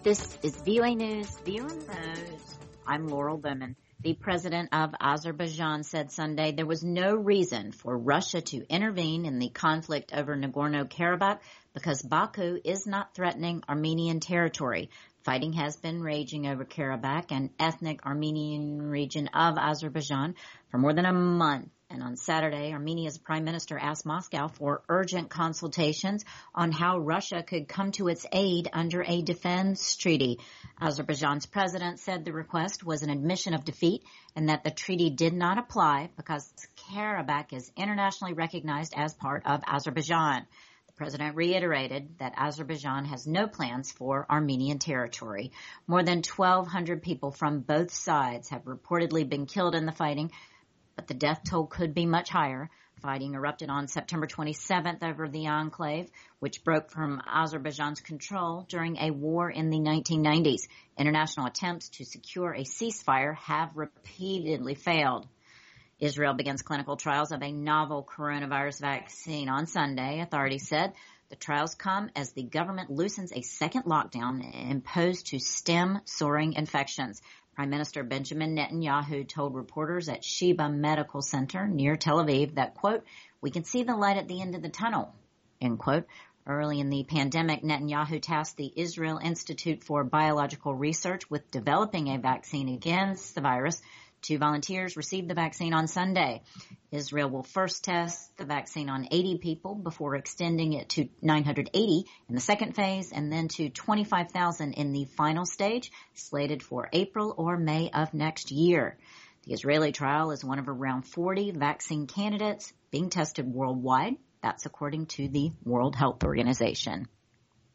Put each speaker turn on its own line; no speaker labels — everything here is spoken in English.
This is VOA News, VOA News. I'm Laurel Bowman. The president of Azerbaijan said Sunday there was no reason for Russia to intervene in the conflict over Nagorno-Karabakh because Baku is not threatening Armenian territory. Fighting has been raging over Karabakh, an ethnic Armenian region of Azerbaijan, for more than a month. And on Saturday, Armenia's prime minister asked Moscow for urgent consultations on how Russia could come to its aid under a defense treaty. Azerbaijan's president said the request was an admission of defeat and that the treaty did not apply because Karabakh is internationally recognized as part of Azerbaijan. The president reiterated that Azerbaijan has no plans for Armenian territory. More than 1,200 people from both sides have reportedly been killed in the fighting, but the death toll could be much higher. Fighting erupted on September 27th over the enclave, which broke from Azerbaijan's control during a war in the 1990s. International attempts to secure a ceasefire have repeatedly failed. Israel begins clinical trials of a novel coronavirus vaccine on Sunday, authorities said. The trials come as the government loosens a second lockdown imposed to stem soaring infections. Prime Minister Benjamin Netanyahu told reporters at Sheba Medical Center near Tel Aviv that, quote, "We can see the light at the end of the tunnel," end quote. Early in the pandemic, Netanyahu tasked the Israel Institute for Biological Research with developing a vaccine against the virus. 2 volunteers received the vaccine on Sunday. Israel will first test the vaccine on 80 people before extending it to 980 in the second phase and then to 25,000 in the final stage, slated for April or May of next year. The Israeli trial is one of around 40 vaccine candidates being tested worldwide. That's according to the World Health Organization.